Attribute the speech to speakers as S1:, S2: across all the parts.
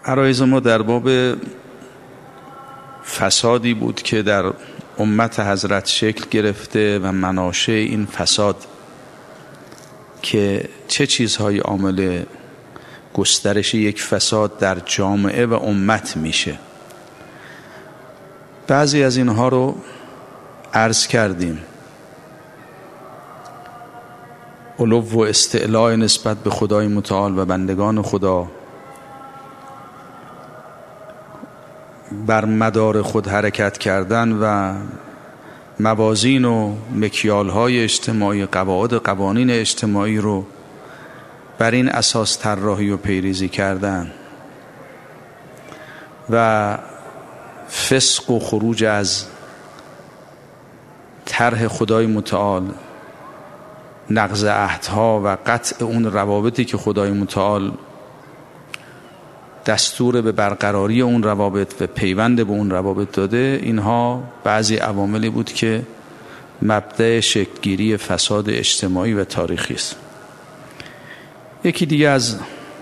S1: عرایض ما در باب فسادی بود که در امت حضرت شکل گرفته و مناشأ این فساد که چه چیزهای عامل گسترش یک فساد در جامعه و امت میشه. بعضی از اینها رو عرض کردیم. علو و استعلاء نسبت به خدای متعال و بندگان خدا، بر مدار خود حرکت کردن و موازین و مکیال‌های اجتماعی، قواعد و قوانین اجتماعی رو بر این اساس طراحی و پیریزی کردن و فسق و خروج از طرح خدای متعال، نقض عهدها و قطع اون روابطی که خدای متعال دستور به برقراری اون روابط و پیوند به اون روابط داده، اینها بعضی عواملی بود که مبدأ شکلگیری فساد اجتماعی و تاریخی است. یکی دیگه از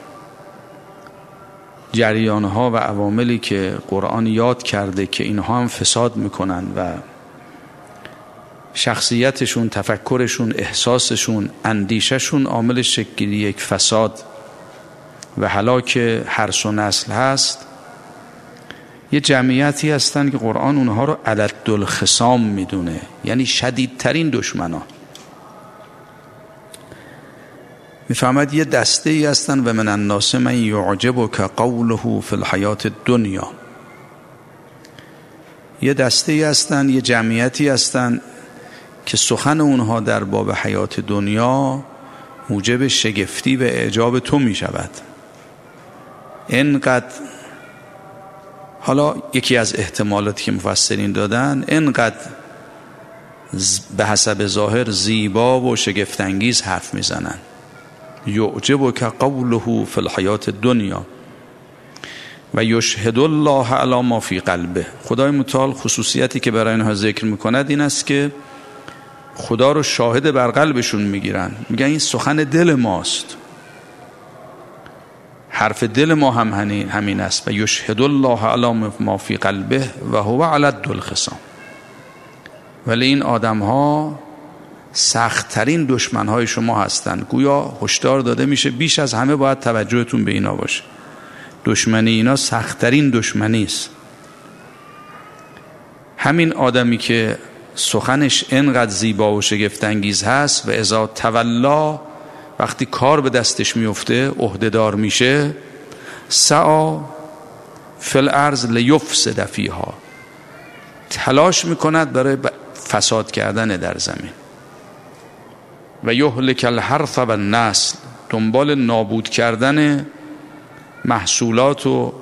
S1: جریانها و عواملی که قرآن یاد کرده که اینها هم فساد میکنن و شخصیتشون، تفکرشون، احساسشون، اندیششون عامل شکلگیری یک فساد و هلاک حرث و نسل هست، یه جمعیتی هستن که قرآن اونها رو علدالخصام میدونه، یعنی شدیدترین دشمنا. میفهمد یه دسته ای هستن و من الناس من یعجبک قوله فی الحیات الدنیا، یه دسته ای هستن، یه جمعیتی هستن که سخن اونها در باب حیات دنیا موجب شگفتی و اعجاب تو می شود. اینقدر، حالا یکی از احتمالاتی که مفسرین دادن، اینقدر به حسب ظاهر زیبا و شگفت‌انگیز حرف میزنن. یعجبک قوله فی الحیات الدنیا و یشهد الله علی ما فی قلبه. خدای متعال خصوصیتی که برای اینها ذکر میکند این است که خدا رو شاهد بر قلبشون میگیرن، میگن این سخن دل ماست، حرف دل ما هم همین است. و یشهد الله علی ما فی قلبه و هو علد الخصام. ولی این آدم ها سخت‌ترین دشمن‌های شما هستند. گویا هشدار داده میشه بیش از همه باید توجهتون به اینا باشه. دشمنی اینا سخت‌ترین دشمنی است. همین آدمی که سخنش اینقدر زیبا و شگفت‌انگیز هست و اذا تولا، وقتی کار به دستش میفته، عهده‌دار میشه، سعی فی الارض لیفسد فیها، تلاش میکند برای فساد کردن در زمین. و یهلک الحرث و النسل، دنبال نابود کردن محصولات و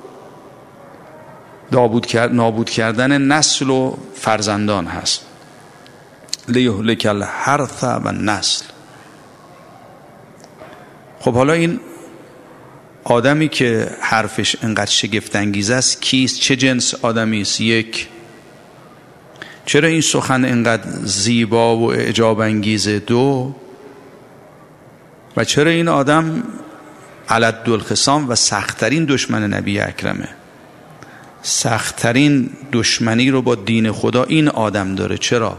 S1: نابود کردن نسل و فرزندان هست. لیهلک الحرث و النسل. خب حالا این آدمی که حرفش انقدر شگفت انگیز است کیست؟ چه جنس آدمی است؟ یک، چرا این سخن انقدر زیبا و اعجاب انگیزه؟ دو، و چرا این آدم علدالخصام و سخت‌ترین دشمن نبی اکرمه؟ سخت‌ترین دشمنی رو با دین خدا این آدم داره. چرا؟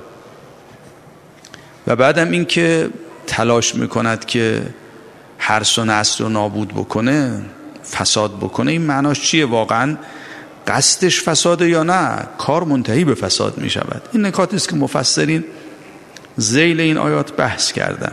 S1: و بعدم این که تلاش میکند که حرث و نسل رو نابود بکنه، فساد بکنه، این معناش چیه؟ واقعا قصدش فساده یا نه؟ کار منتهی به فساد میشود. این نکاتی است که مفسرین ذیل این آیات بحث کردن.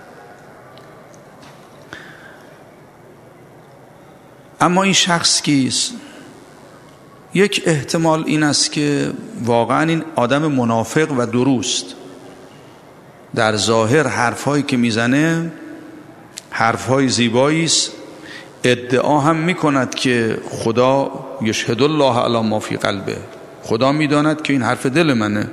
S1: اما این شخص کیست؟ یک احتمال این است که واقعا این آدم منافق و دروست، در ظاهر حرفهایی که میزنه حرفهای زیبایی است، ادعا هم میکند که خدا یشهد الله علی ما فی قلبه، خدا میداند که این حرف دل منه،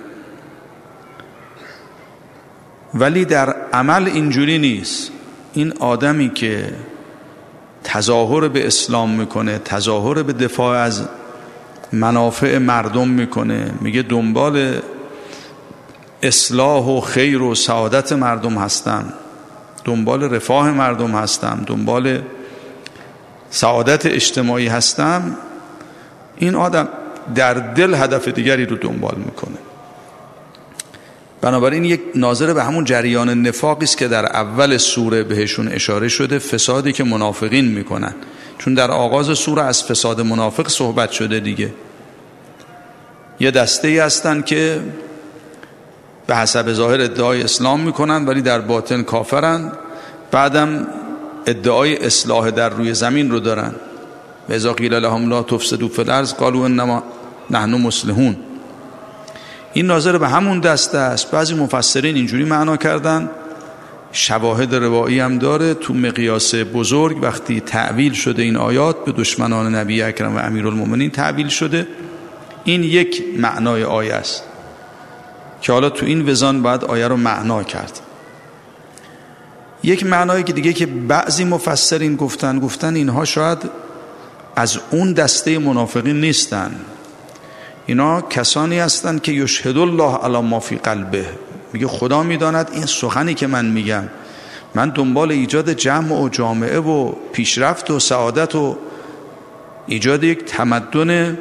S1: ولی در عمل اینجوری نیست. این آدمی که تظاهر به اسلام میکنه، تظاهر به دفاع از منافع مردم میکنه، میگه دنبال اصلاح و خیر و سعادت مردم هستم، دنبال رفاه مردم هستم، دنبال سعادت اجتماعی هستم، این آدم در دل هدف دیگری رو دنبال میکنه. بنابراین یک ناظر به همون جریان نفاقی است که در اول سوره بهشون اشاره شده، فسادی که منافقین میکنن، چون در آغاز سوره از فساد منافق صحبت شده دیگه. یه دسته‌ای هستن که به حسب ظاهر ادعای اسلام میکنن ولی در باطن کافرن، بعدم ادعای اصلاح در روی زمین رو دارن. و اذا قیل لهم لا تفسدوا فی الارض قالوا انما نحن مصلحون. این ناظر به همون دسته است. بعضی مفسرین اینجوری معنا کردن، شواهد روایی هم داره، تو مقیاس بزرگ وقتی تعویل شده این آیات به دشمنان نبی اکرم و امیرالمومنین تعویل شده. این یک معنای آیه است که حالا تو این وزان باید آیه رو معنا کرد. یک معنایی که دیگه که بعضی مفسرین گفتن اینها شاید از اون دسته منافقین نیستن، اینا کسانی هستند که یشهد الله علی ما فی قلبه، میگه خدا میداند این سخنی که من میگم، من دنبال ایجاد جمع و جامعه و پیشرفت و سعادت و ایجاد یک تمدن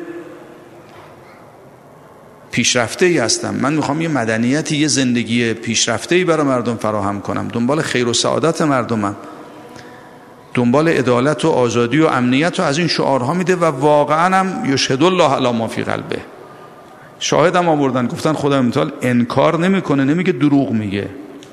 S1: پیشرفته‌ای هستم. من میخوام یه مدنیتی، یه زندگی پیشرفته‌ای برای مردم فراهم کنم، دنبال خیر و سعادت مردمم، دنبال عدالت و آزادی و امنیت و از این شعارها میده. و واقعا هم یشهد الله علی ما فی قلبه، شاهدم آوردن، گفتن خدا متعال انکار نمیکنه، نمیگه دروغ میگه.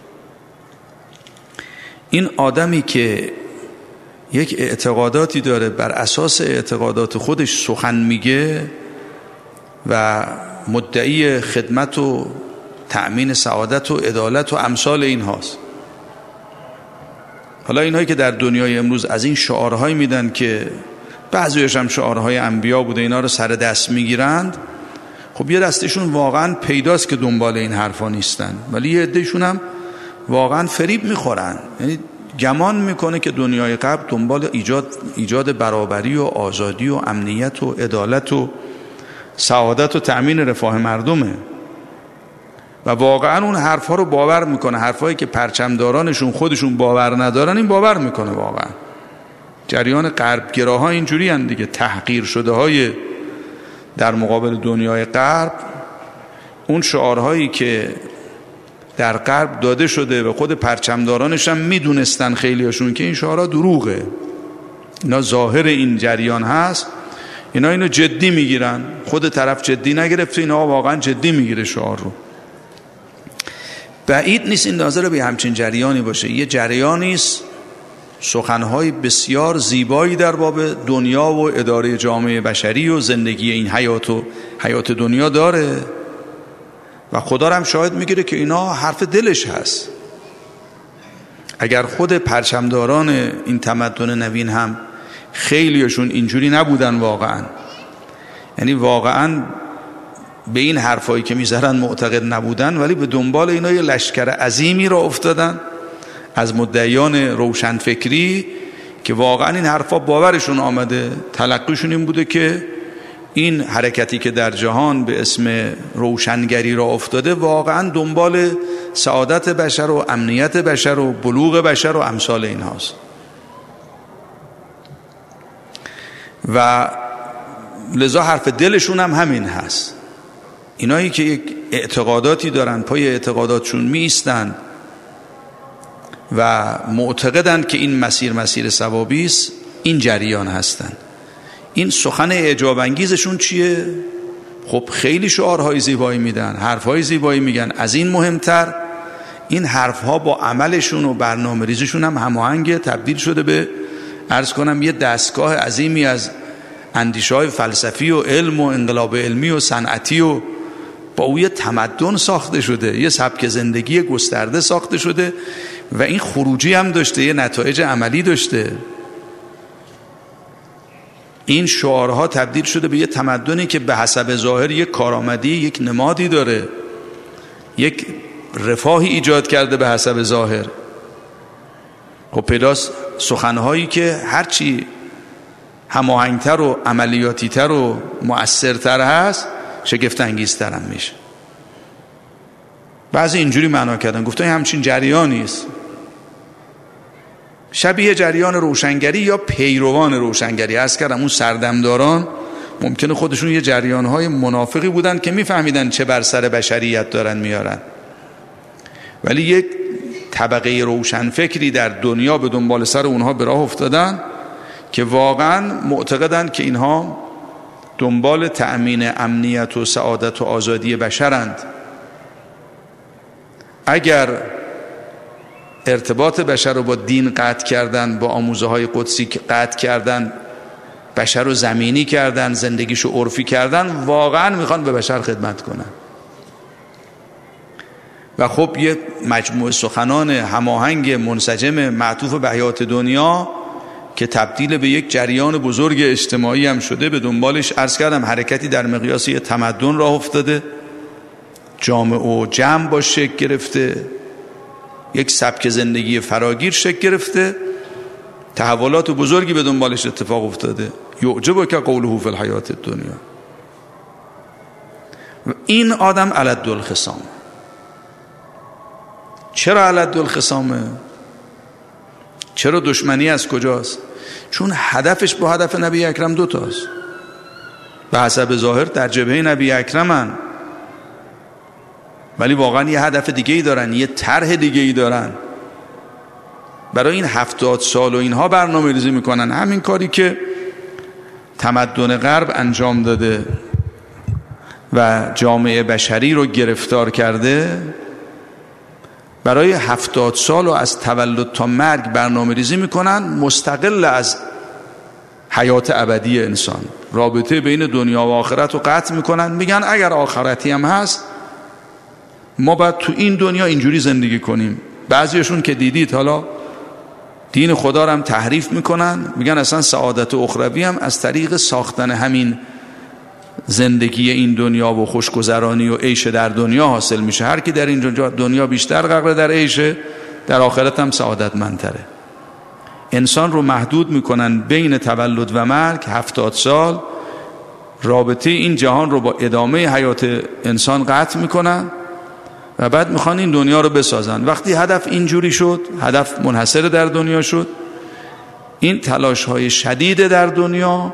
S1: این آدمی که یک اعتقاداتی داره، بر اساس اعتقادات خودش سخن میگه و مدعی خدمت و تأمین سعادت و عدالت و امثال این هاست. حالا اینهایی که در دنیای امروز از این شعارهایی میدن که بعضیش هم شعارهای انبیا بوده، اینا رو سر دست میگیرند، خب یه دستشون واقعا پیداست که دنبال این حرفا نیستن، ولی یه عدهشون هم واقعا فریب میخورن. یعنی گمان میکنه که دنیای قبل دنبال ایجاد برابری و آزادی و امنیت و عدالت و سعادت و تأمین رفاه مردمه و واقعا اون حرفا رو باور میکنه. حرفایی که پرچمدارانشون خودشون باور ندارن این باور میکنه. واقعا جریان غربگراها اینجوری هن دیگه، تحقیر شده های در مقابل دنیای غرب، اون شعارهایی که در غرب داده شده و خود پرچمدارانش هم میدونستن خیلیاشون که این شعارها دروغه، اینا ظاهر این جریان هست، اینا اینو جدی میگیرن. خود طرف جدی نگرفته، اینا واقعا جدی میگیره شعار رو. بعید نیست این ناظر به همچین جریانی باشه. یه جریانی است سخنهای بسیار زیبایی در باب دنیا و اداره جامعه بشری و زندگی این حیات دنیا داره و خدا هم شاهد میگیره که اینا حرف دلش هست. اگر خود پرچمداران این تمدن نوین هم خیلیشون اینجوری نبودن واقعا، یعنی واقعا به این حرفایی که میذارن معتقد نبودن، ولی به دنبال اینا یه لشکر عظیمی را افتادن از مدعیان روشنفکری که واقعا این حرفا باورشون آمده، تلقیشون این بوده که این حرکتی که در جهان به اسم روشنگری را افتاده واقعا دنبال سعادت بشر و امنیت بشر و بلوغ بشر و امثال این هاست. و لذا حرف دلشون هم همین هست. اینایی که یک اعتقاداتی دارن، پای اعتقاداتشون می ایستن و معتقدن که این مسیر ثوابی است، این جریان هستن. این سخن اعجاب انگیزشون چیه؟ خب خیلی شعارهای زیبایی میدن، حرفهای زیبایی میگن. از این مهمتر این حرفها با عملشون و برنامه ریزشون هم هماهنگ، تبدیل شده به عرض کنم یه دستگاه عظیمی از اندیشه‌های فلسفی و علم و انقلاب علمی و صنعتی و با او یه تمدن ساخته شده، یه سبک زندگی گسترده ساخته شده و این خروجی هم داشته، یه نتایج عملی داشته. این شعارها تبدیل شده به یه تمدنی که به حسب ظاهر یک کارآمدی، یک نمادی داره، یک رفاهی ایجاد کرده به حسب ظاهر. خب پیداست سخنهایی که هرچی هماهنگتر و عملیاتیتر و مؤثرتر هست شگفت انگیزتر هم میشه. بعضی اینجوری معنا کردن، گفتن همچین جریانی است. شبیه جریان روشنگری یا پیروان روشنگری. عرض کردم اون سردمداران ممکنه خودشون یه جریانهای منافقی بودن که میفهمیدن چه بر سر بشریت دارن میارن، ولی یک طبقه روشنفکری در دنیا به دنبال سر اونها به راه افتادن که واقعا معتقدن که اینها دنبال تأمین امنیت و سعادت و آزادی بشرند. اگر ارتباط بشر رو با دین قطع کردن، با آموزه های قدسی قطع کردن، بشر رو زمینی کردن، زندگیشو عرفی کردن، واقعا میخوان به بشر خدمت کنن. و خب یه مجموعه سخنان هماهنگ منسجم معطوف به حیات دنیا که تبدیل به یک جریان بزرگ اجتماعی هم شده، به دنبالش عرض کردم حرکتی در مقیاس یه تمدن راه افتاده، جامع و جمع با شکل گرفته، یک سبک زندگی فراگیر شکل گرفته، تحولات بزرگی به دنبالش اتفاق افتاده. یعجبک قوله فی الحیات الدنیا. و این آدم علد الخصام. چرا علد الخصامه؟ چرا دشمنی از کجاست؟ چون هدفش با هدف نبی اکرم دوتاست. به حسب ظاهر در جبهه نبی اکرمن، ولی واقعا یه هدف دیگه ای دارن، یه طرح دیگه ای دارن. برای این 70 سال و اینها برنامه ریزی میکنن. همین کاری که تمدن غرب انجام داده و جامعه بشری رو گرفتار کرده، برای 70 سال و از تولد تا مرگ برنامه ریزی میکنن، مستقل از حیات ابدی انسان. رابطه بین دنیا و آخرت رو قطع میکنن. میگن اگر آخرتی هم هست ما باید تو این دنیا اینجوری زندگی کنیم. بعضیشون که دیدید حالا دین خدا رو هم تحریف میکنن، میگن اصلا سعادت اخروی هم از طریق ساختن همین زندگی این دنیا و خوشگذرانی و عیش در دنیا حاصل میشه. هر کی در این دنیا بیشتر غرق در عیشه، در آخرت هم سعادتمندتره. انسان رو محدود میکنن بین تولد و مرگ 70 سال، رابطه این جهان رو با ادامه حیات انسان قطع میکنن و بعد میخوان این دنیا رو بسازن. وقتی هدف اینجوری شد، هدف منحصر در دنیا شد، این تلاش های شدید در دنیا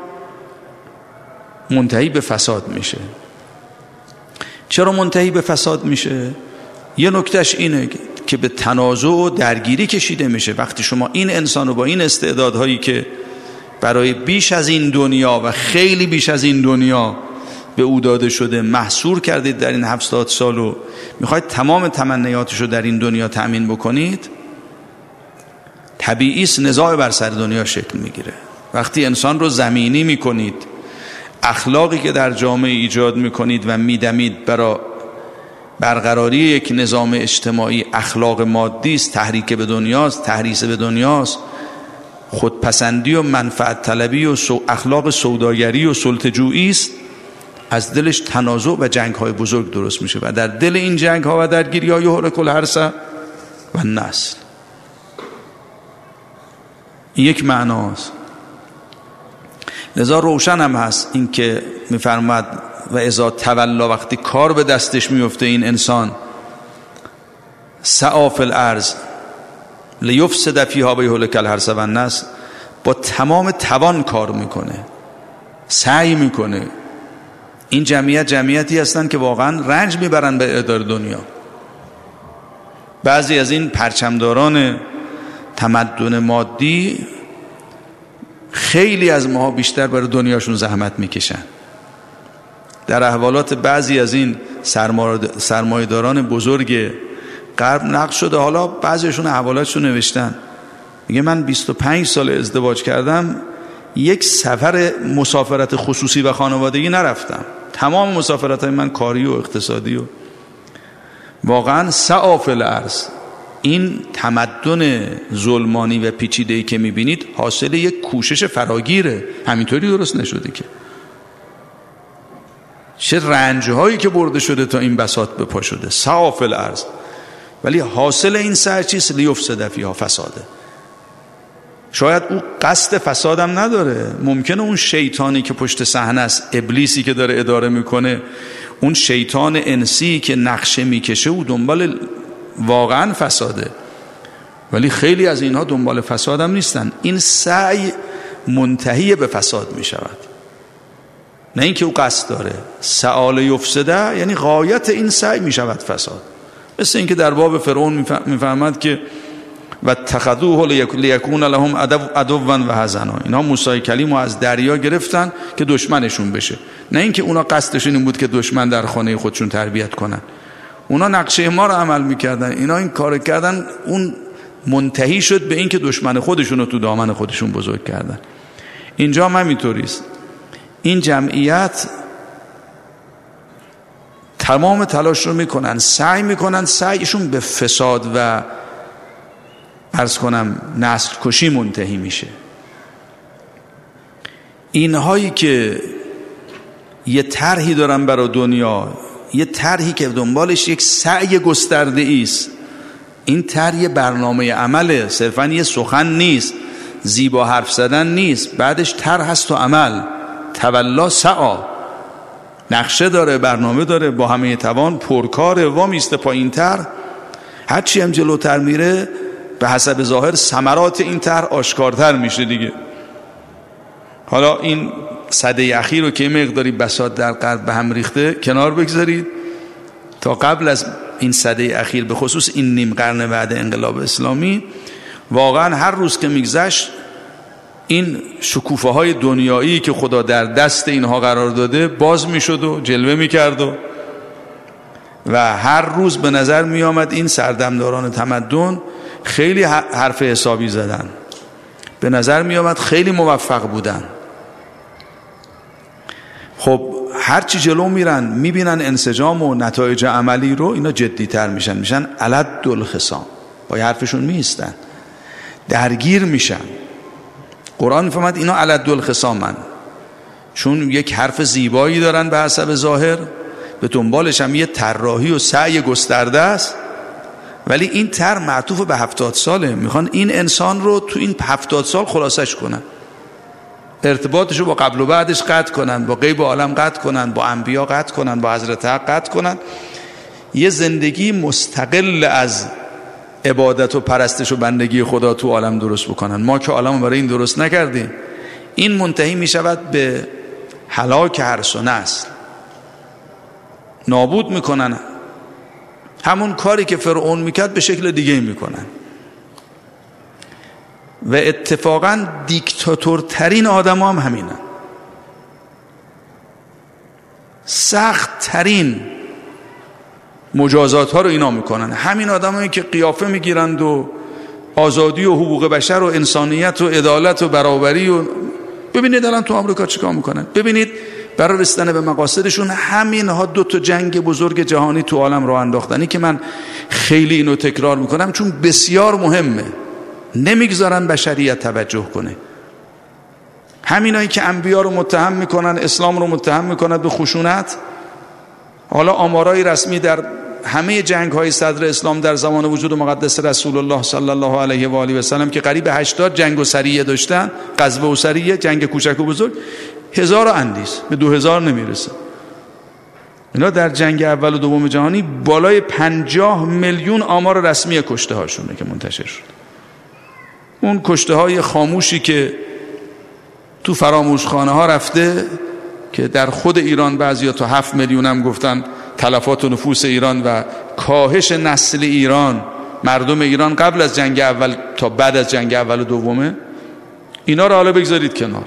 S1: منتهی به فساد میشه. چرا منتهی به فساد میشه؟ یه نکتهش اینه که به تنازع و درگیری کشیده میشه. وقتی شما این انسان رو با این استعدادهایی که برای بیش از این دنیا و خیلی بیش از این دنیا به او داده شده محصور کردید در این 70 سال و میخواید تمام تمنیاتش رو در این دنیا تأمین بکنید، طبیعی است نزاع بر سر دنیا شکل میگیره. وقتی انسان رو زمینی میکنید، اخلاقی که در جامعه ایجاد میکنید و میدمید برای برقراری یک نظام اجتماعی اخلاق مادی است، تحریک به دنیاست، تحریص به دنیاست، خودپسندی و منفعت طلبی و اخلاق سوداگری و سلطه‌جویی است، از دلش تنازع و جنگ های بزرگ درست میشه و در دل این جنگ ها و درگیری ها یهلک الحرث و النسل. این یک معناست. لذا روشن هم هست این که میفرماد و اذا تولا، وقتی کار به دستش میفته این انسان، سعی فی الارض لیفسد فیها و یهلک الحرث و النسل، با تمام توان کار میکنه، سعی میکنه. این جمعیتی هستن که واقعا رنج میبرن به اداره دنیا. بعضی از این پرچمداران تمدن مادی خیلی از ما بیشتر برای دنیاشون زحمت میکشن. در احوالات بعضی از این سرمایه‌داران بزرگ غرب نقل شده، حالا بعضیشون احوالاتشون نوشتن، میگه من 25 سال ازدواج کردم، یک سفر مسافرت خصوصی و خانوادگی نرفتم. تمام مسافرت‌های من کاری و اقتصادی و واقعا سعی فی الارض. این تمدن ظلمانی و پیچیده‌ای که می‌بینید حاصل یک کوشش فراگیره، همینطوری درست نشده که. چه رنج‌هایی که برده شده تا این بساط به پا شده، سعی فی الارض. ولی حاصل این سعی چیست؟ لیفسد فیها، فساده. شاید او قصد فسادم نداره، ممکنه اون شیطانی که پشت صحنه است، ابلیسی که داره اداره میکنه، اون شیطان انسی که نقشه میکشه، او دنبال واقعا فساده. ولی خیلی از اینها دنبال فساد هم نیستن. این سعی منتهی به فساد می شود، نه اینکه او قصد داره. سعال یفسده یعنی غایت این سعی می شود فساد. مثل اینکه در باب فرعون میفهمد که و اتخذوه لیکون لهم عدوا و حزنا، اینا موسی کلیم رو از دریا گرفتن که دشمنشون بشه، نه اینکه اونا قصدشون این بود که دشمن در خانه خودشون تربیت کنن. اونا نقشه ما رو عمل میکردن، اینا این کار کردن، اون منتهی شد به این که دشمن خودشون رو تو دامن خودشون بزرگ کردن. اینجا هم همینطوریست. این جمعیت تمام تلاش رو میکنن، سعی میکنن، سعیشون به فساد و عرض کنم نسل کشی منتهی میشه. اینهایی که یه طرحی دارن برای دنیا، یه طرحی که دنبالش یک سعی گسترده ایست، این طرح یه برنامه عمله، صرفا یه سخن نیست، زیبا حرف زدن نیست، بعدش طرح هست و عمل. تولا سعا، نقشه داره، برنامه داره، با همه توان پرکاره، وامیسته پایین تر. هرچی هم جلوتر میره به حسب ظاهر ثمرات این طرح آشکارتر میشه دیگه. حالا این سده اخیر رو که مقداری بساط در قلب به هم ریخته کنار بگذارید، تا قبل از این سده اخیر به خصوص این نیم قرن بعد انقلاب اسلامی واقعا هر روز که میگذشت این شکوفه های دنیایی که خدا در دست اینها قرار داده باز میشد و جلوه میکرد و هر روز به نظر میآمد این سردمداران تمدن خیلی حرف حسابی زدن، به نظر میآمد خیلی موفق بودن. خب هرچی جلو میرن میبینن انسجام و نتایج عملی رو، اینا جدیتر میشن علد الخصام، با حرفشون میستن، درگیر میشن. قرآن میفهمد اینا علد الخصامن، چون یک حرف زیبایی دارن به حسب ظاهر، به دنبالش هم یه طراحی و سعی گسترده است، ولی این طرح معطوف به 70 ساله. میخوان این انسان رو تو این 70 سال خلاصش کنن، ارتباطش رو با قبل و بعدش قطع کنن، با غیب عالم قطع کنن، با انبیا قطع کنن، با حضرت حق قطع کنن، یه زندگی مستقل از عبادت و پرستش و بندگی خدا تو عالم درست بکنن. ما که عالم برای این درست نکردیم. این منتهی می شود به هلاک هرس و نسل، نابود میکنن. همون کاری که فرعون میکرد به شکل دیگه میکنن و اتفاقا دیکتاتورترین آدم هم همینن، سخت ترین مجازات ها رو اینا میکنن. همین آدم هایی که قیافه میگیرند و آزادی و حقوق بشر و انسانیت و عدالت و برابری و ببینید الان تو آمریکا چیکار میکنن، ببینید برای رسیدن به مقاصدشون همین ها 2 جنگ بزرگ جهانی تو عالم رو انداختنی که من خیلی اینو تکرار میکنم چون بسیار مهمه، نمیگذارن بشریت توجه کنه. همینایی که انبیا رو متهم میکنن، اسلام رو متهم میکنن به خشونت، حالا آمارای رسمی در همه جنگ های صدر اسلام در زمان وجود مقدس رسول الله صلی الله علیه و آله و سلم که قریب 80 جنگ و سریه داشتن، غزوه و سریه، جنگ کوچک و بزرگ، 1000 اندیس، به 2000 نمیرسه. اینا در جنگ اول و دوم جهانی بالای 50 میلیون آمار رسمی کشته هاشونه که منتشر شد. اون کشته های خاموشی که تو فراموشخانه ها رفته که در خود ایران بعضیا تا 7 میلیون هم گفتن تلفات و نفوس ایران و کاهش نسل ایران، مردم ایران قبل از جنگ اول تا بعد از جنگ اول و دومه. اینا رو حالا بگذارید کنار.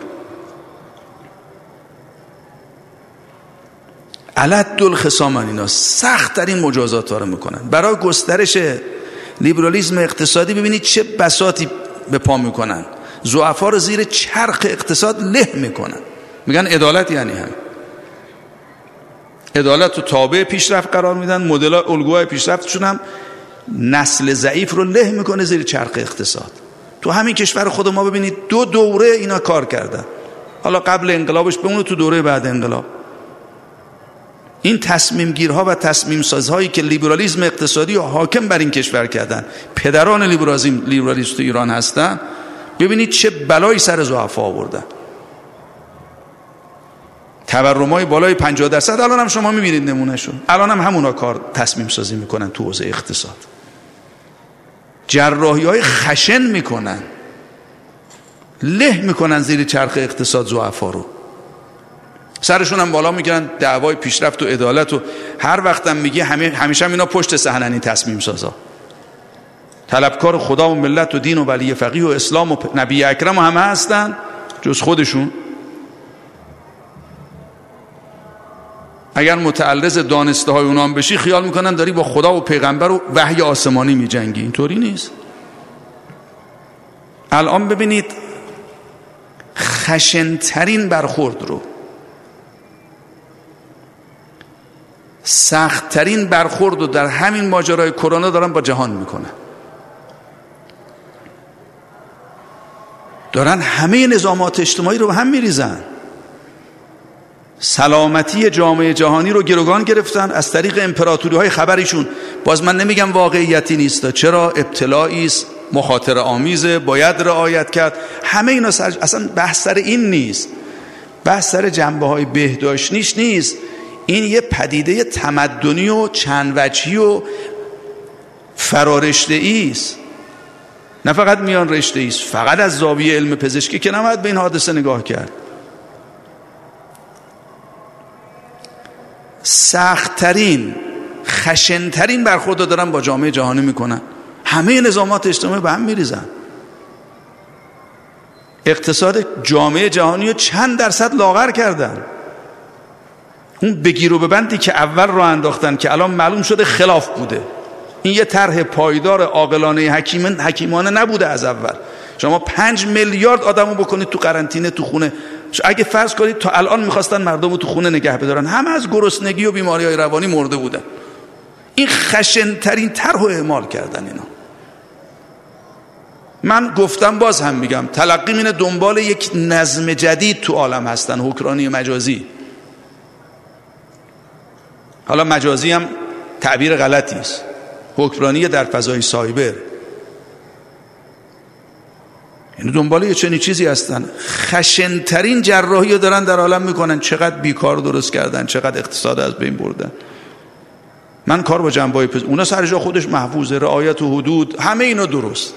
S1: علد الخصامن، اینا سخت ترین مجازات ها رو میکنن برای گسترش لیبرالیسم اقتصادی. ببینید چه بساطی به پا میکنن، ضعفا رو زیر چرخ اقتصاد له میکنن. میگن عدالت یعنی هم عدالت رو تابع پیشرفت قرار میدن، مدل الگوهای پیشرفتشون هم نسل ضعیف رو له میکنه زیر چرخ اقتصاد. تو همین کشور خود ما ببینید 2 دوره اینا کار کردن، حالا قبل انقلابش بمونه، تو دوره بعد انقلاب. این تصمیم گیرها و تصمیم سازهایی که لیبرالیسم اقتصادی و حاکم بر این کشور کردن، پدران لیبرالیسم تو ایران هستن، ببینید چه بلایی سر ضعفا آوردن. تورمای بالای 50%، الان هم شما میبینید نمونهشون، الان هم همونا کار تصمیم سازی میکنن تو حوزه اقتصاد. جراحی‌های خشن میکنن، له میکنن زیر چرخ اقتصاد ضعفا رو، سرشون هم بالا میگیرن دعوای پیشرفت و عدالت و هر وقتم میگه همیشه هم اینا پشت صحنن این تصمیم سازا، طلبکار خدا و ملت و دین و ولی فقیه و اسلام و نبی اکرم و همه هستن جز خودشون. اگر متعرض دانسته های اونام بشی خیال میکنن داری با خدا و پیغمبر و وحی آسمانی میجنگی. اینطوری نیست. الان ببینید خشنترین برخورد رو، سختترین برخورد رو در همین ماجرای کرونا دارن با جهان میکنن. دارن همه نظامات اجتماعی رو به هم میریزن. سلامتی جامعه جهانی رو گروگان گرفتن از طریق امپراتوری های خبریشون. باز من نمیگم واقعیتی نیست، چرا ابتلاعی است، مخاطره آمیزه، باید رعایت کرد، همه اینا اصلا بحث سر این نیست، بحث سر جنبه های بهداشتیش نیست. این یه پدیده تمدنی و چند وجهی و فرارشته‌ای است، نه فقط میان رشته‌ای است. فقط از زاویه علم پزشکی که نباید به این حادثه نگاه کرد. سخت‌ترین، خشن‌ترین برخورد دارن با جامعه جهانی میکنن. همه نظامات اجتماعی به هم میریزن. اقتصاد جامعه جهانی رو چند درصد لاغر کردن. اون بگیر و ببندی که اول راه انداختن که الان معلوم شده خلاف بوده، این یه طرح پایدار عاقلانه حکیمانه نبوده از اول. شما 5 میلیارد آدمو بکنید تو قرنطینه تو خونه، اگه فرض کنید تا الان میخواستن مردم رو تو خونه نگه بدارن، همه از گرسنگی و بیماری‌های روانی مرده بودن. این خشن‌ترین طرح رو اعمال کردن اینا. من گفتم باز هم میگم، تلقی اینه دنبال یک نظم جدید تو عالم هستن، حکمرانی مجازی. حالا مجازی هم تعبیر غلطی است، حکمرانی در فضای سایبر. این دنبال یه چنین چیزی هستن. خشن‌ترین جراحی رو دارن در عالم میکنن. چقدر بیکار درست کردن، چقدر اقتصاد از بین بردن. من کار با جنبه‌های اونا سر جا خودش محفوظه، رعایت و حدود، همه اینا درست.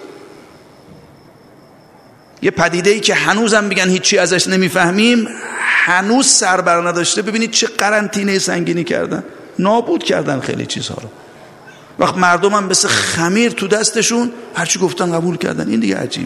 S1: یه پدیده‌ای که هنوزم میگن هیچی ازش نمیفهمیم، هنوز سر بر نداشته. ببینید چه قرنطینه سنگینی کردن، نابود کردن خیلی چیزها رو. وقت مردم هم مثل خمیر تو دستشون هرچی گفتن قبول کردن. این دیگه عجیبه.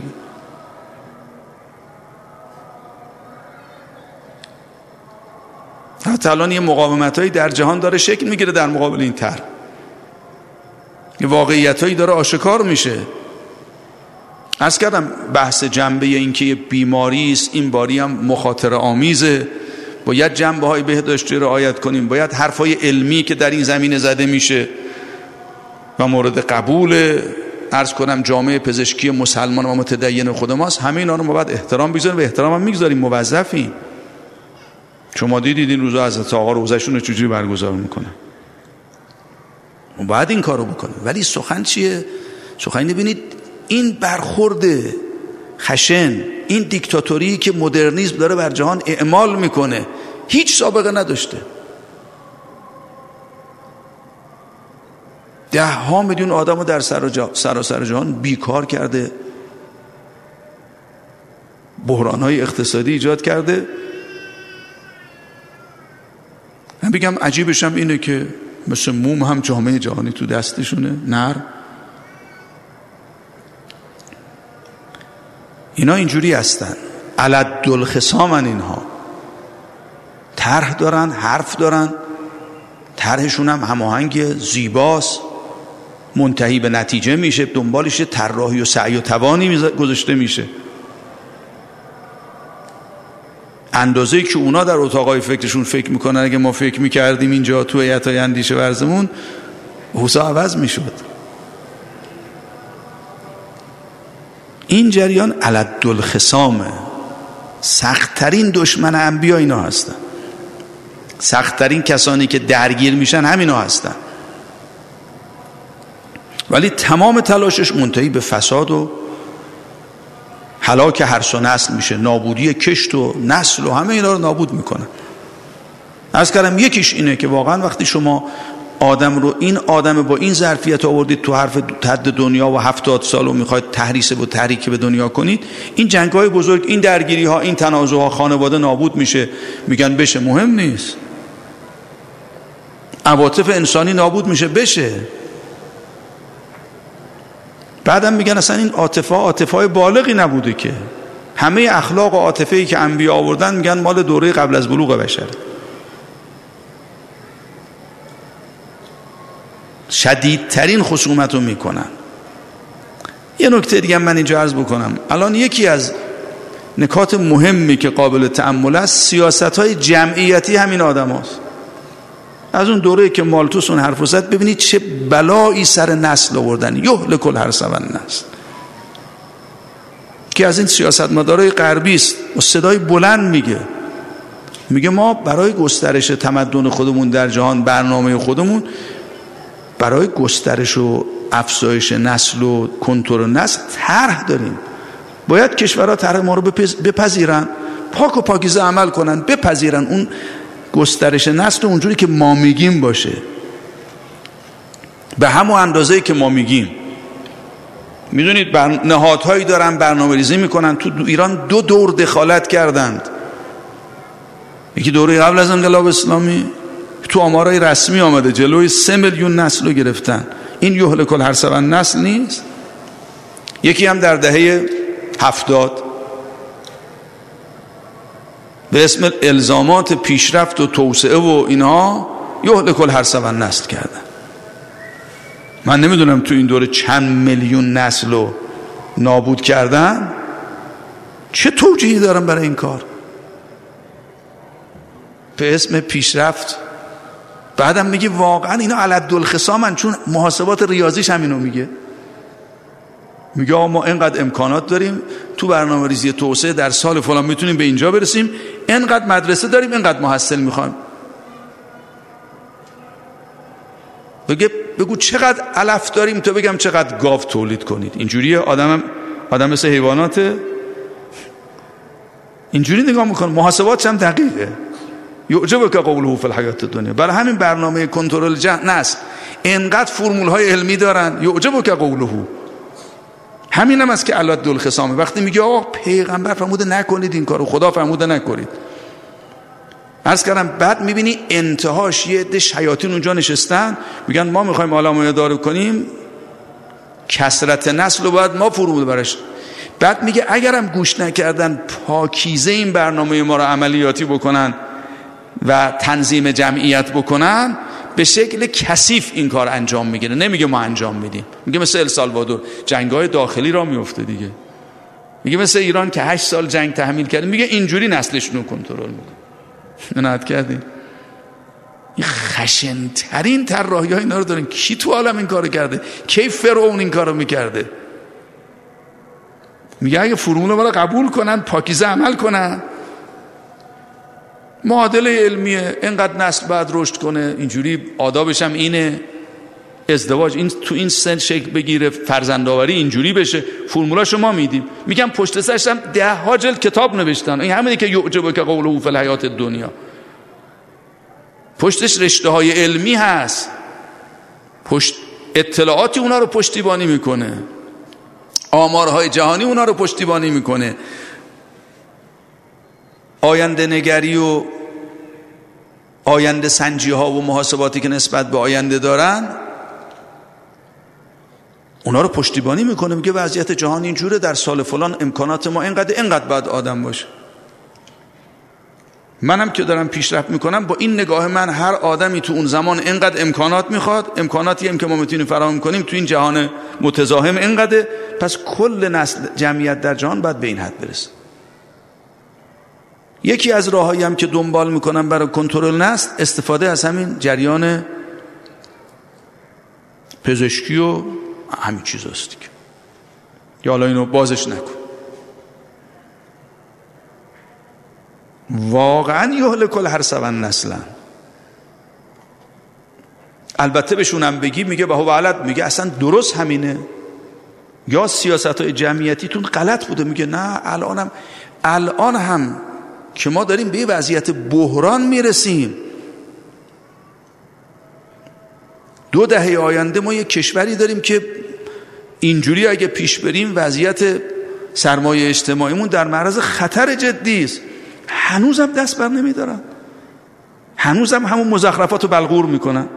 S1: حتی الان یه مقاومت‌هایی در جهان داره شکل میگیره در مقابل این طرح. یه واقعیت‌هایی داره آشکار میشه. عرض کردم بحث جنبه این که یه بیماری است، این باری هم مخاطره آمیزه، باید جنبه‌های بهداشتی رعایت کنیم، باید حرفای علمی که در این زمینه زده میشه و مورد قبول عرض کنم جامعه پزشکی مسلمان و متدین خود ماست، همه اینا رو ما باید احترام بگذاریم و احترام هم میگذاریم. موظفیم. شما دیدید این روزا حضرت آقا روزشون رو چجوری برگزار میکنن، ما باید این کارو بکنیم. ولی سخن چیه؟ سخن ببینید این برخورد خشن، این دیکتاتوری که مدرنیسم داره بر جهان اعمال میکنه هیچ سابقه نداشته. 10 میلیون آدم رو در سراسر جهان بیکار کرده، بحران‌های اقتصادی ایجاد کرده. من بگم عجیبش هم اینه که مثل موم هم جامعه جهانی تو دستشونه، نرم. اینا اینجوری هستن، علدالخصامن. اینها طرح دارن، حرف دارن، طرحشون هم هماهنگ زیباست، منتهی به نتیجه میشه، دنبالش طراحی و سعی و توانی گذاشته میشه. اندازه‌ای که اونا در اتاقای فکرشون فکر میکنن اگه ما فکر میکردیم اینجا تو هیئت‌های اندیشه ورزمون حوصا عوض میشد. این جریان علدالخصامه. سخت‌ترین دشمن انبیا اینا هستن، سخت‌ترین کسانی که درگیر میشن همینا هستن. ولی تمام تلاشش منتهی به فساد و هلاک هر سو نسل میشه، نابودی کشت و نسل و همه اینا رو نابود میکنن. عرض کردم یکیش اینه که واقعا وقتی شما آدم رو، این آدم با این ظرفیت آوردید تو حد دنیا و 70 سال و میخواید تحریک و تحریک به دنیا کنید، این جنگ‌های بزرگ، این درگیری‌ها، این تنازع‌ها، خانواده نابود میشه، میگن بشه، مهم نیست. عواطف انسانی نابود میشه، بشه. بعدم میگن اصلا این عاطفه‌های بالغی نبوده که، همه اخلاق و عاطفه‌ای که انبیا آوردن میگن مال دوره قبل از بلوغ بشر. شدیدترین خصومت رو میکنن. یه نکته دیگه من اینجا عرض بکنم، الان یکی از نکات مهمی که قابل تأمل است سیاست‌های جمعیتی همین آدم هاست. از اون دوره که مالتوس اون حرف زد ببینید چه بلایی سر نسل آوردن، یهلک الحرث و النسل، که از این سیاستمدارای غربی است و صدای بلند میگه ما برای گسترش تمدن خودمون در جهان، برنامه خودمون برای گسترش و افزایش نسل و کنترل نسل طرح داریم. باید کشورها طرح ما رو بپذیرن، پاک و پاکیزه عمل کنن، بپذیرن اون گسترش نسل اونجوری که ما میگیم باشه، به همون اندازه‌ای که ما میگیم. میدونید نهادهایی دارن برنامه ریزی میکنن. تو ایران 2 دور دخالت کردند، یکی دوره قبل از انقلاب اسلامی، تو آمارای رسمی آمده جلوی 3 میلیون نسل رو گرفتن. این یهلک الحرث و النسل نیست؟ یکی هم در دهه 70 به اسم الزامات پیشرفت و توسعه و اینها یهلک الحرث و النسل کردن. من نمیدونم تو این دوره چند میلیون نسل رو نابود کردن. چه توجیهی دارن برای این کار؟ به اسم پیشرفت. بعدم میگه واقعا اینا علدالخصامن، چون محاسبات ریاضیش همینو میگه ما اینقدر امکانات داریم تو برنامه ریزی توسعه در سال فلان میتونیم به اینجا برسیم، اینقدر مدرسه داریم، اینقدر محصل میخوایم. بگو چقدر علف داریم تا بگم چقدر گاو تولید کنید. اینجوریه آدم مثل حیواناته، اینجوری نگاه میکنه. محاسباتش هم دقیقه. یعجبک قوله فی الحیات الدنیا. برای همین برنامه کنترل نسل اینقدر فرمول های علمی دارن. یعجبک قوله، همین هم است که علدالخصامه. وقتی میگه آقا پیغمبر فرموده نکنید این کارو، خدا فرموده نکنید، عرض کردم، بعد میبینی انتهاش یه عده شیاطین اونجا نشستن میگن ما میخوایم عالم اداره کنیم، کثرت نسل رو باید ما فرمول برش. بعد میگه اگرم گوش نکردن پاکیزه این برنامه ما رو عملیاتی بکنن و تنظیم جمعیت بکنن، به شکل کثیف این کار انجام میگیره. نمیگه ما انجام میدیم، میگه مثل السالوادور جنگ‌های داخلی را میفته دیگه. میگه مثل ایران که 8 سال جنگ تحمیل کردیم، میگه اینجوری نسلشون رو کنترل میکنه. نهاد کردیم. این خشن‌ترین طراحی‌ها اینا رو دارن. کی تو عالم این کارو کرده؟ کی فرعون این کارو میکرده؟ میگه اگه فرمول رو قبول کنن، پاکیزه عمل کنن، معادله علمیه، اینقدر نسل بعد رشد کنه، اینجوری آدابش هم اینه، ازدواج این تو این سن شکل بگیره، فرزندآوری اینجوری بشه، فرمولاشو ما میدیم. میگم پشت سرش هم 10 جلد کتاب نوشتن. این همینه که یعجبک قوله فی الحیات الدنیا. پشتش رشته های علمی هست، پشت اطلاعاتی اونا رو پشتیبانی میکنه، آمارهای جهانی اونا رو پشتیبانی میکنه، آینده نگری و آینده سنجی ها و محاسباتی که نسبت به آینده دارن اونا رو پشتیبانی میکنه. میگه وضعیت جهان اینجوره، در سال فلان امکانات ما اینقدر باید آدم باشه. منم که دارم پیشرفت میکنم، با این نگاه من هر آدمی تو اون زمان اینقدر امکانات میخواد، امکاناتی هم که ما میتونیم فراهم کنیم تو این جهان متزاحم اینقدر، پس کل نسل جمعیت در جهان باید به این حد برسه. یکی از راهایی هم که دنبال میکنم برای کنترل نسل، استفاده از همین جریان پزشکی و همین چیز هست که یا حالا اینو بازش نکن. واقعا یهلک الحرث و النسل. البته بهشونم بگی میگه به هو علت، میگه اصلا درست همینه، یا سیاست‌های جمعیتیتون غلط بوده. میگه نه، الان هم که ما داریم به وضعیت بحران میرسیم، 2 دهه آینده ما یک کشوری داریم که اینجوری اگه پیش بریم وضعیت سرمایه اجتماعیمون در معرض خطر جدی است. هنوزم دست بر نمیدارن، هنوزم همون مزخرفات رو بلغور میکنن،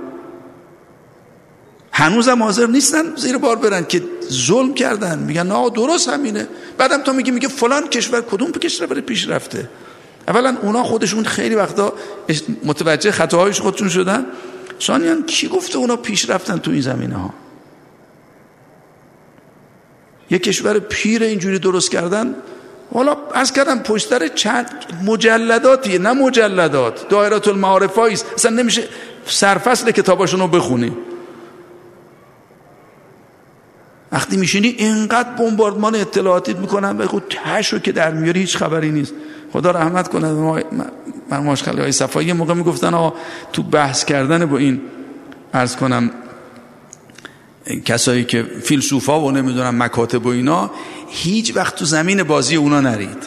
S1: هنوزم حاضر نیستن زیر بار برن که ظلم کردن. میگن نه درست همینه. بعدم تا میگه فلان کشور، کدوم کشور پیش رفته؟ اولا اونا خودشون خیلی وقتا متوجه خطاهایش خودشون شدن. ثانیاً کی گفته اونا پیش رفتن تو این زمینه ها؟ یک کشور پیر اینجوری درست کردن. حالا عرض کردم پشت سر چند مجلداتیه، نه مجلدات، دایره المعارف است، اصلا نمیشه سرفصل کتاباشون رو بخونی. وقتی میشینی اینقدر بمباردمان اطلاعاتی میکنن و خود تشو که در میاری هیچ خبری نیست. خدا رحمت کنه من ماشخاله های صفایی یه موقع میگفتن آقا تو بحث کردن با این عرض کنم کسایی که فیلسوفا و نمیدونم مکاتب و اینا، هیچ وقت تو زمین بازی اونا نرید.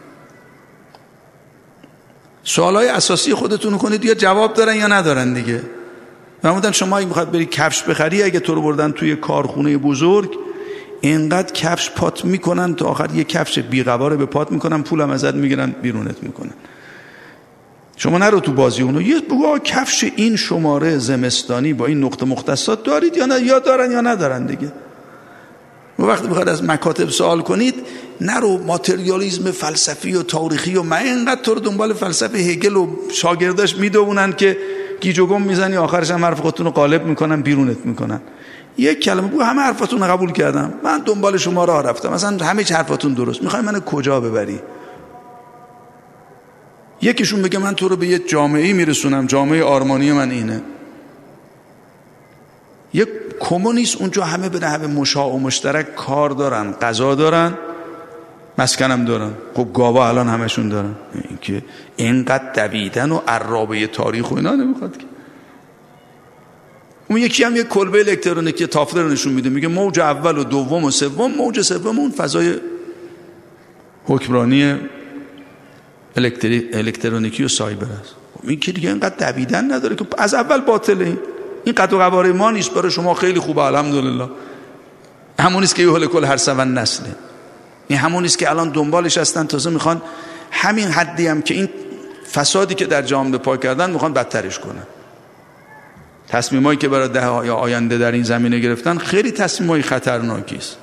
S1: سوالای اساسی خودتون رو کنید یا جواب دارن یا ندارن دیگه. معمولا شما اگه میخواد بری کفش بخری، اگه تو رو بردن توی کارخونه بزرگ اینقدر کفش پات میکنن تا آخر یه کفش بی‌قواره به پات میکنن، پولم ازت میگیرن بیرونت میکنن. شما نرو تو بازی اونو. یه بگو کفش این شماره زمستانی با این نقطه مختصات دارید یا نه، یا دارن یا ندارن دیگه. و وقتی بخواد از مکاتب سوال کنید نرو ماتریالیسم فلسفی و تاریخی و من اینقدر تو رو دنبال فلسفه هگل و شاگرداش میدونن که گیج و گم میزنی، آخرش هم حرف خودتون رو قالب میکنن بیرونت میکنن. یک کلمه بگو همه حرفاتون رو قبول کردم، من دنبال شما راه رفتم، مثلا همه حرفاتون درست، میخوای منو کجا ببری؟ یکیشون بگه من تو رو به یه جامعه‌ای میرسونم، جامعه آرمانی من اینه. یک کمونیست اونجا همه به نحو مشاع و مشترک کار دارن، غذا دارن، مسکنم دارن. خب گاوا الان همشون دارن. این که اینقدر دویدن و عرابه تاریخ و اینا نمیخواد که. اون یکی هم یک کلبه الکترونیکی تافته رو نشون میده، میگه موج اول و دوم و سوم، موج سوم اون فضای حکمرانی الکترونیکی و سایبر است. این که دیگه اینقدر دویدن نداره که از اول باطله. این قد و قواره ما نیست، برای شما خیلی خوبه الحمدلله. همونیست که یهل کل هر سون نسله. این همونیست که الان دنبالش هستن، تازه میخوان همین حدی هم که این فسادی که در جامعه پا کردن میخوان بدترش کنن. تصمیمایی که برای دهه‌های آینده در این زمینه گرفتن خیلی تصمیمای خطرناکی است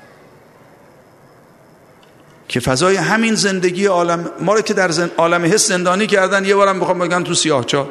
S1: که فضای همین زندگی عالم ما رو که در عالم حس زندانی کردن، یه بارم بخوام بگن تو سیاه‌چاه.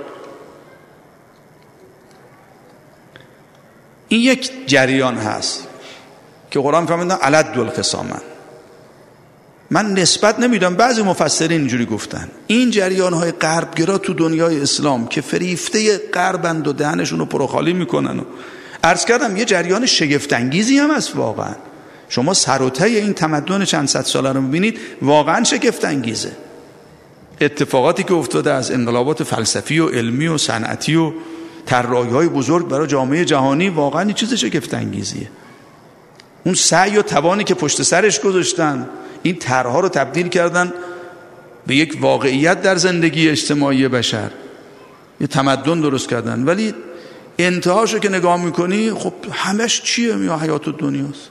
S1: این یک جریان هست که قرآن فرمودن علد الخصامن. من نسبت نمیدم، بعضی مفسرین اینجوری گفتن این جریان‌های غربگرا تو دنیای اسلام که فریفته غربند و دهنشون رو پرخالی میکنن و عرض کردم یه جریان شگفت انگیزی هم هست واقعا. شما سر و ته این تمدن چند صد ساله رو میبینید، واقعا شگفت انگیزه. اتفاقاتی که افتاده از انقلابات فلسفی و علمی و صنعتی و طراحی‌های بزرگ برای جامعه جهانی، واقعا این چیز شگفت انگیزیه. اون سعی و توانی که پشت سرش گذاشتن، این طرح‌ها رو تبدیل کردن به یک واقعیت در زندگی اجتماعی بشر، یه تمدن درست کردن. ولی انتهاشو که نگاه میکنی خب همش چیه؟ یا حیات دنیاست.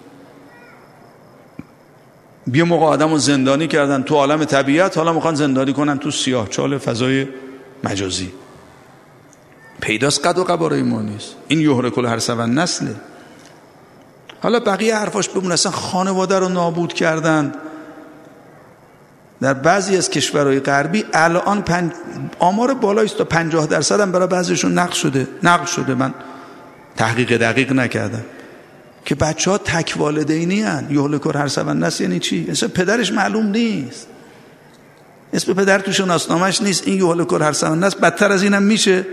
S1: بیا موقع آدمو زندانی کردن تو عالم طبیعت، حالا میخوان زندانی کنن تو سیاه‌چال فضای مجازی. پیداست قد و قواره ما نیست. این یهر کل هر سون نسله. حالا بقیه حرفاش بمونه، اصلا خانواده رو نابود کردن. در بعضی از کشورهای غربی الان آمار بالایی است، تا 50% هم برای بعضیشون نقل شده. من تحقیق دقیق نکردم که بچه‌ها تک والدینی ان. یهل کل هر سون نسل یعنی چی؟ اسم پدرش معلوم نیست، اسم پدر تو شناسنامه‌اش نیست. این یهل کل هر سون نسل بدتر از اینم میشه.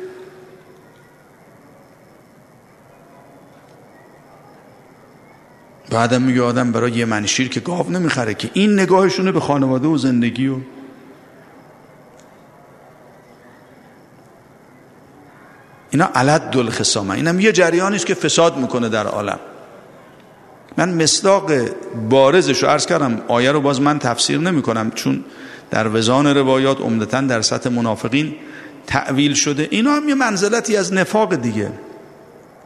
S1: بعدم میگه آدم برای یه منشیر که گاو نمیخره که. این نگاهشونه به خانواده و زندگی و اینا علد الخصامه. اینم یه جریانیست که فساد میکنه در عالم. من مصداق بارزش رو عرض کردم، آیه رو باز من تفسیر نمی کنم چون در وزان روایات عمدتاً در سطح منافقین تأویل شده. اینا هم یه منزلتی از نفاق دیگه.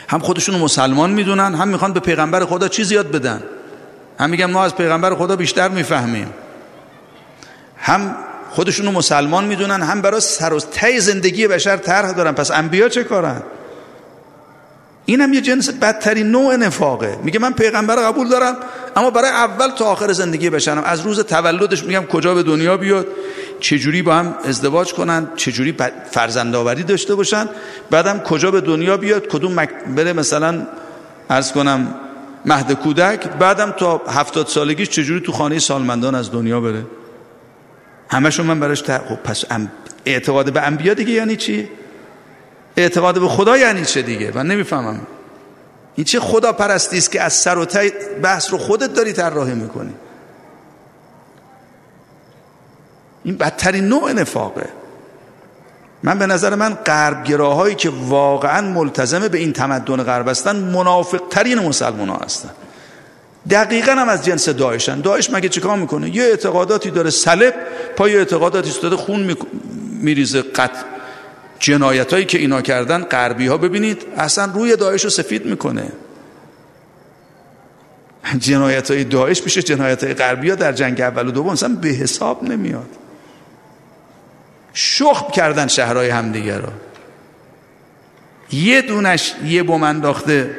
S1: هم خودشونو مسلمان میدونن، هم میخوان به پیغمبر خدا چیز یاد بدن، هم میگن ما از پیغمبر خدا بیشتر میفهمیم. هم خودشونو مسلمان میدونن، هم برای سر و ته زندگی بشر طرح دارن. پس انبیا چه کارن؟ این هم یه جنس بدترین نوع نفاقه. میگه من پیغمبر قبول دارم، اما برای اول تا آخر زندگی بشرم، از روز تولدش میگم کجا به دنیا بیاد، چجوری با هم ازدواج کنن، چجوری فرزندآوری داشته باشن، بعدم کجا به دنیا بیاد، کدوم بره مثلا عرض کنم مهد کودک، بعدم تا 70 سالگیش چجوری تو خانه سالمندان از دنیا بره. همشون من براش خب پس اعتقاد به انبیا دیگه یعنی چی؟ اعتقاد به خدا یعنی چه دیگه؟ من نمیفهمم. این چه خدا پرستی است که از سر و ته بحث رو خودت داری طراحی میکنی؟ این بدترین نوع نفاقه. من به نظر من غربگراهایی که واقعا ملتزم به این تمدن غرب هستن منافق ترین مسلمان ها هستن. دقیقاً هم از جنس داعشن. داعش مگه چیکار میکنه؟ یه اعتقاداتی داره سلب، پای اعتقاداتی استاده خون میریزه. قتل جنایتایی که اینا کردن غربی ها ببینید اصلا روی داعش رو سفید میکنه. جنایتای داعش میشه جنایتای غربی ها در جنگ اول و دوم اصلا به حساب نمیاد. شخم کردن شهرهای همدیگه را. یه دونش یه بم انداخته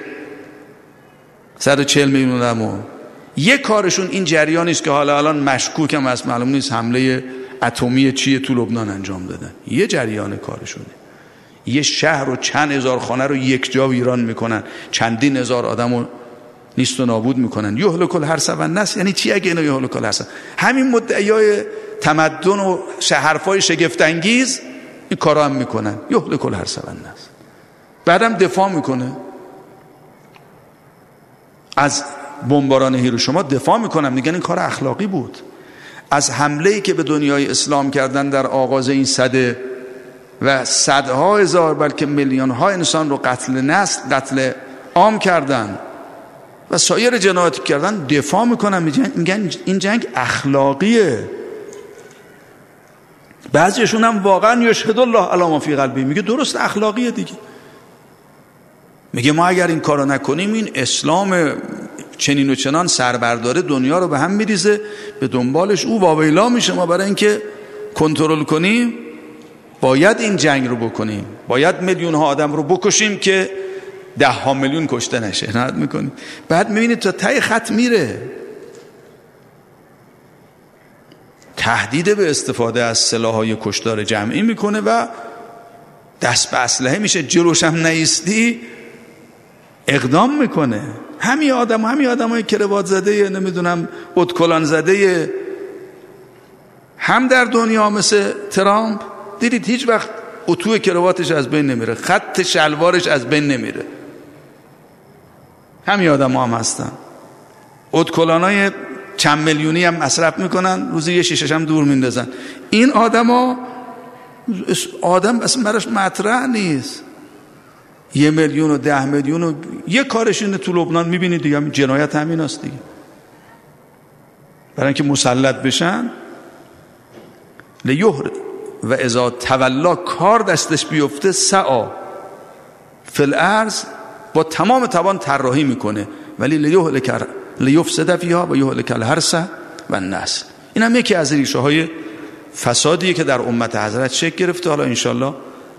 S1: 140 میلیون آدمو. یه کارشون این جریانی است که الان مشکوکم است، معلوم نیست حمله اتمی چیه تو لبنان انجام دادن. یه جریان کارشونه. یه شهر و چند هزار خانه رو یک جا ویران میکنن، چندین هزار آدمو نیست و نابود میکنن. یهلک الحرث و النسل. یعنی چی اگه اینا یهلک الحرث؟ همین مدعیای تمدن و حرفای شگفت انگیز این کارا هم میکنن. یهلک الحرث و النسل. بعدم دفاع میکنه از بمباران هیروشیما، دفاع میکنن، میگن این کار اخلاقی بود. از حمله‌ای که به دنیای اسلام کردن در آغاز این سده و صدها هزار بلکه میلیون ها انسان رو قتل عام کردن و سایر جنایات کردن، دفاع میکنن، میگن این جنگ اخلاقیه. بعضیشون هم واقعا یشهد الله علی ما فی قلبی، میگه درست اخلاقیه دیگه. میگه ما اگر این کارو نکنیم این اسلام چنین و چنان سربرداره دنیا رو به هم میریزه، به دنبالش او واویلا میشه. ما برای اینکه کنترل کنیم باید این جنگ رو بکنیم، باید میلیون ها آدم رو بکشیم که 10 میلیون کشته نشه. نهایت میکنیم. بعد میبینید تا ته خط میره. تهدید به استفاده از سلاح‌های کشتار جمعی میکنه و دست به اسلحه میشه. جلوش هم نیستی اقدام میکنه. همین آدمای کروات زده، نمیدونم ادکلان زده، هم در دنیا مثل ترامپ دیدید هیچ وقت اتو کرواتش از بین نمیره، خط شلوارش از بین نمیره. همین آدما هم هستن. ادکلانای چند میلیونی هم مصرف میکنن، روزی یه شیشش هم دور میندازن. این آدم اصلا براش مطرح نیست. 1 میلیون و 10 میلیون و یه کارش اینه. تو لبنان میبینید دیگه جنایت همین هست دیگه. برای اینکه مسلط بشن لیهر و اذا تولا، کار دستش بیفته سعا فی الارض، با تمام توان طراحی میکنه، ولی لیفسد فیها و یهلک الحرث و النسل. این هم یکی از ریشه های فسادیه که در امت حضرت شکل گرفته. حالا انشالله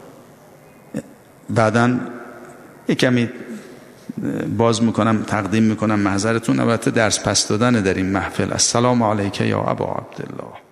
S1: بعداً یک کمی باز میکنم، تقدیم میکنم محضرتون. البته درس پس دادن در این محفل. السلام علیک یا ابا عبدالله.